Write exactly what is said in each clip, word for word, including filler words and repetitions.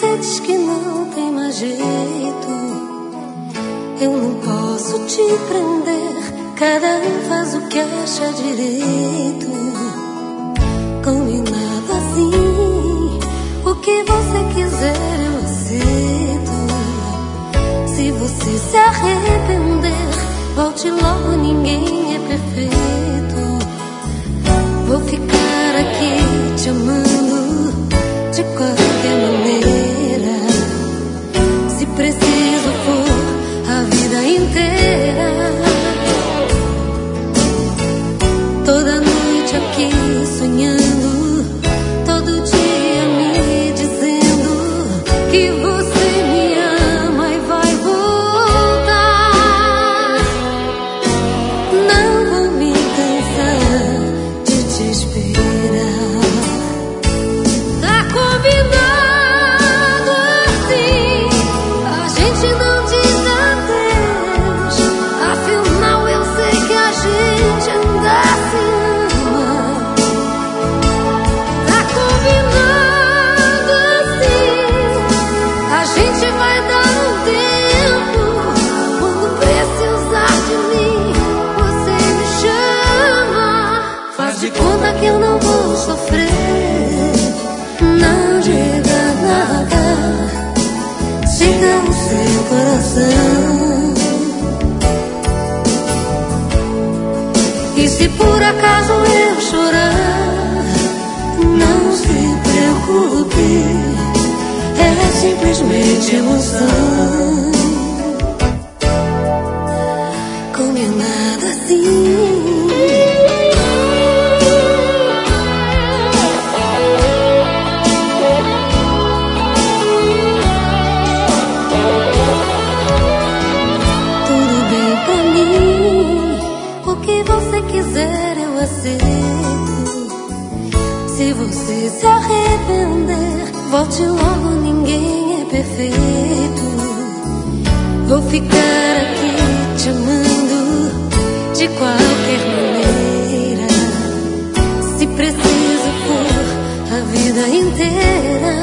você diz que não tem mais jeito, eu não posso te prender. Cada um faz o que acha direito. Combinado assim, o que você quiser eu aceito. Se você se arrepender, volte logo, ninguém é perfeito. Vou ficar aqui te amando de qualquer maneira. Se preciso for a vida inteira. Toda noite aqui sonhando, todo dia me dizendo que você me ama e vai voltar. Não vou me cansar de te esperar. Tá combinado assim, a gente não diz adeus. Afinal eu sei que a gente anda assim. Tá combinado assim, a gente vai dar um tempo. Quando precisar de mim, você me chama. Faz de conta que eu não vou sofrer. Não diga nada, siga o seu coração. E se por acaso eu chorar, não se preocupe, é simplesmente emoção. Combinado assim. Tudo bem pra mim, o que você quiser eu aceito. Se você se arrepender, volte logo, ninguém é perfeito. Vou ficar aqui te amando de qualquer maneira. Se preciso for a vida inteira.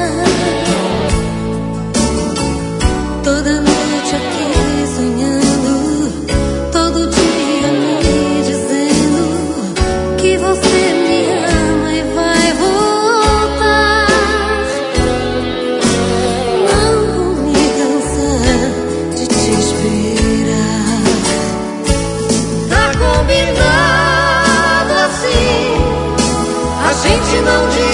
Toda noite aqui sonhando, todo dia me dizendo que você me ama e vai voltar. Não vou me cansar de te esperar. Tá combinado assim, a gente não diz